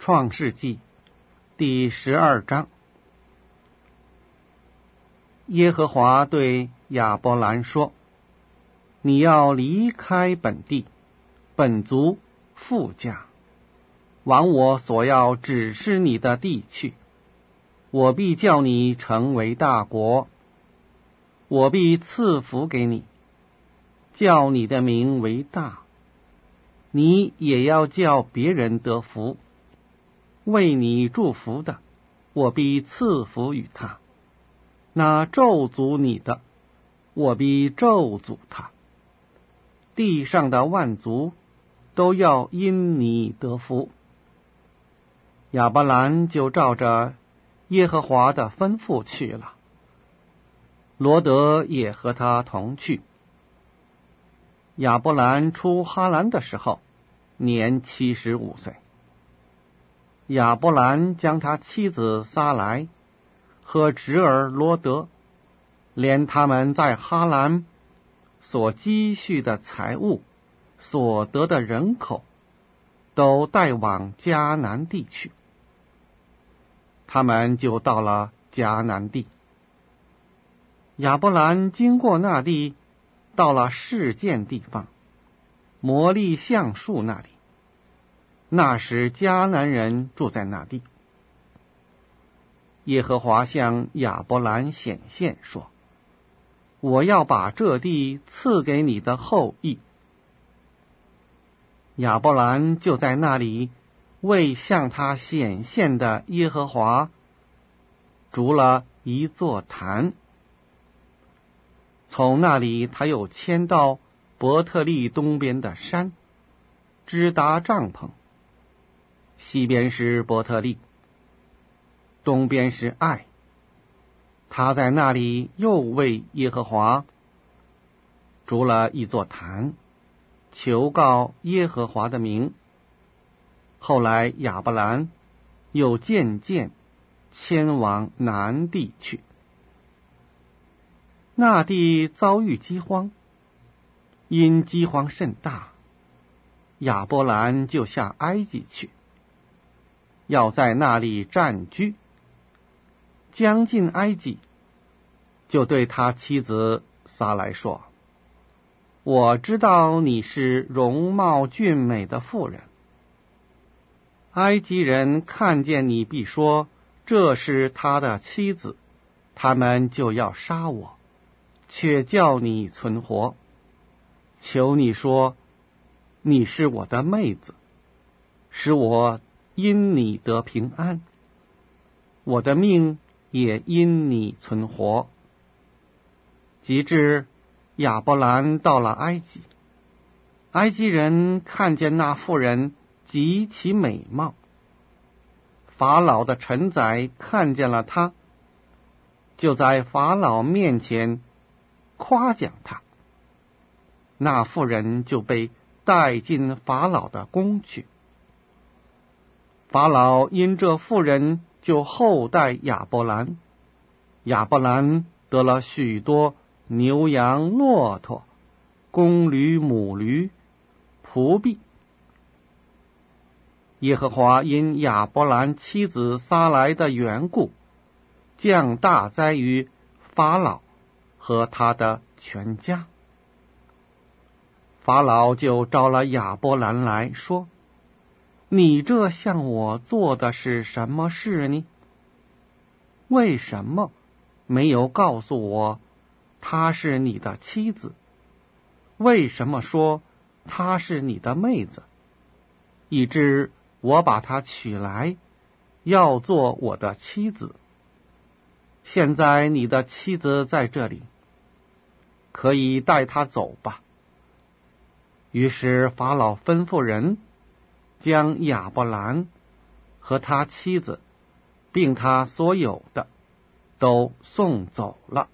创世纪第12章。耶和华对亚伯兰说：你要离开本地、本族、父家，往我所要指示你的地去。我必叫你成为大国，我必赐福给你，叫你的名为大。你也要叫别人得福。为你祝福的，我必赐福与他；那咒诅你的，我必咒诅他。地上的万族都要因你得福。亚伯兰就照着耶和华的吩咐去了，罗得也和他同去。亚伯兰出哈兰的时候，年75岁。亚伯兰将他妻子撒来和侄儿罗得，连他们在哈兰所积蓄的财物、所得的人口，都带往迦南地去。他们就到了迦南地。亚伯兰经过那地，到了示剑地方，摩利橡树那里。那时迦南人住在那地。耶和华向亚伯兰显现说：我要把这地赐给你的后裔。亚伯兰就在那里为向他显现的耶和华筑了一座坛。从那里他又迁到伯特利东边的山，支搭帐篷。西边是伯特利，东边是爱。他在那里又为耶和华筑了一座坛，求告耶和华的名。后来亚伯兰又渐渐迁往南地去。那地遭遇饥荒，因饥荒甚大，亚伯兰就下埃及去，要在那里暂居。将近埃及，就对他妻子撒来说：我知道你是容貌俊美的妇人，埃及人看见你必说这是他的妻子，他们就要杀我，却叫你存活。求你说你是我的妹子，使我因你得平安，我的命也因你存活。及至亚伯兰到了埃及，埃及人看见那妇人极其美貌，法老的臣宰看见了他，就在法老面前夸奖他。那妇人就被带进法老的宫去。法老因这妇人就厚待亚伯兰，亚伯兰得了许多牛羊骆驼、公驴母驴、仆婢。耶和华因亚伯兰妻子撒来的缘故，降大灾于法老和他的全家。法老就招了亚伯兰来说：你这向我做的是什么事呢？为什么没有告诉我她是你的妻子？为什么说她是你的妹子，以致我把她娶来，要做我的妻子？现在你的妻子在这里，可以带她走吧。于是法老吩咐人将亚伯兰和他妻子并他所有的都送走了。